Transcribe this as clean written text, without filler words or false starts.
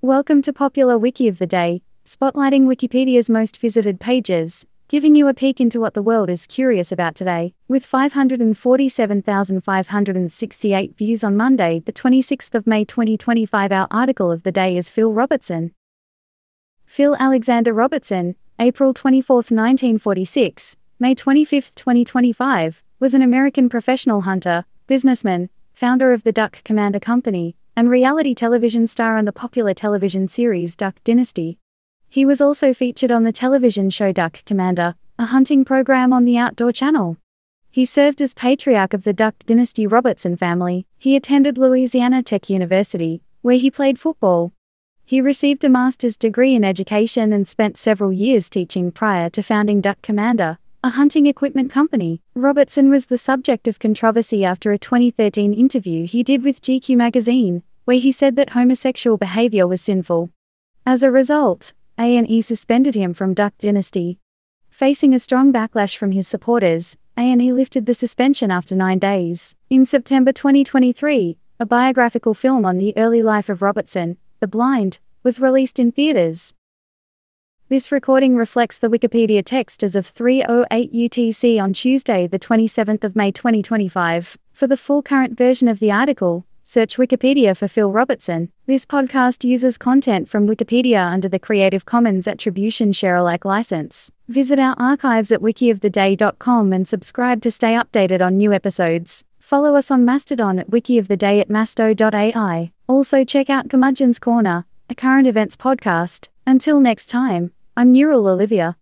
Welcome to Popular Wiki of the Day, spotlighting Wikipedia's most visited pages, giving you a peek into what the world is curious about today. With 547,568 views on Monday, the 26th of May 2025, our article of the day is Phil Robertson. Phil Alexander Robertson, April 24, 1946, May 25, 2025, was an American professional hunter, businessman, founder of the Duck Commander Company, and reality television star on the popular television series Duck Dynasty. He was also featured on the television show Duck Commander, a hunting program on the Outdoor Channel. He served as patriarch of the Duck Dynasty Robertson family. He attended Louisiana Tech University, where he played football. He received a master's degree in education and spent several years teaching prior to founding Duck Commander, a hunting equipment company. Robertson was the subject of controversy after a 2013 interview he did with GQ magazine, where he said that homosexual behavior was sinful. As a result, A&E suspended him from Duck Dynasty. Facing a strong backlash from his supporters, A&E lifted the suspension after 9 days. In September 2023, a biographical film on the early life of Robertson, The Blind, was released in theaters. This recording reflects the Wikipedia text as of 3:08 UTC on Tuesday, the 27th of May 2025. For the full current version of the article, search Wikipedia for Phil Robertson. This podcast uses content from Wikipedia under the Creative Commons Attribution Share Alike license. Visit our archives at wikioftheday.com and subscribe to stay updated on new episodes. Follow us on Mastodon at wikioftheday@masto.ai. Also check out Curmudgeon's Corner, a current events podcast. Until next time, I'm Neural Olivia.